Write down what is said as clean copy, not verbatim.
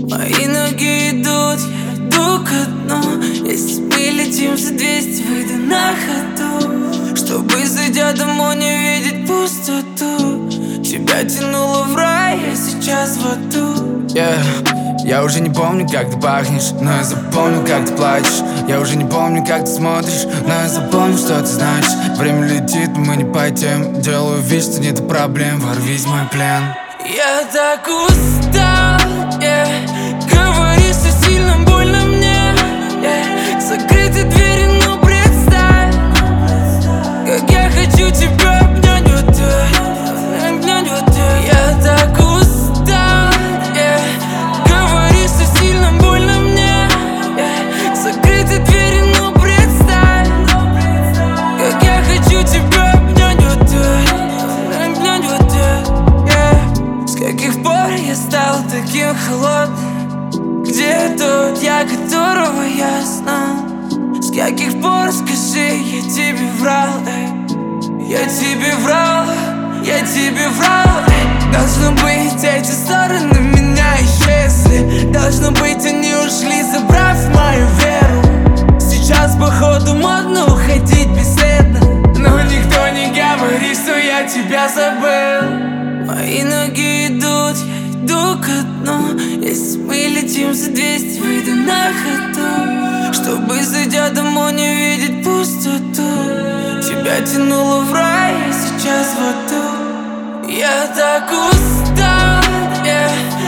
Мои ноги идут, я иду ко дну. Если мы летим за 200, выйду на ходу, чтобы, зайдя домой, не видеть пустоту. Тебя тянуло в рай, я сейчас в аду. Я уже не помню, как ты пахнешь, но я запомню, как ты плачешь. Я уже не помню, как ты смотришь, но я запомню, что ты значишь. Время летит, мы не по тем. Делаю вид, что нет проблем, ворвись в мой плен. Я так устал, говоришь, что сильно больно мне, закрыты двери, но представь, как я хочу тебя обнять вот так, обнять вот так. Я так устал, говоришь, что сильно больно мне, закрыты двери, но представь, как я хочу тебя обнять вот так, обнять вот так. С каких пор я стал таким холодным? Где тот я, которого я знал? С каких пор, скажи, я тебе врал, я тебе врал, я тебе врал, Должно быть, эти стороны меня исчезли. Должно быть, они ушли, забрав мою веру. Сейчас, походу, модно уходить бесследно, но никто не говорит, что я тебя забыл. Мои ноги идут, я иду ко дну. Если мы летим за 200, выйду на ходу, чтобы, зайдя домой, не видеть пустоту. Тебя тянуло в рай, я сейчас в аду. Я так устал,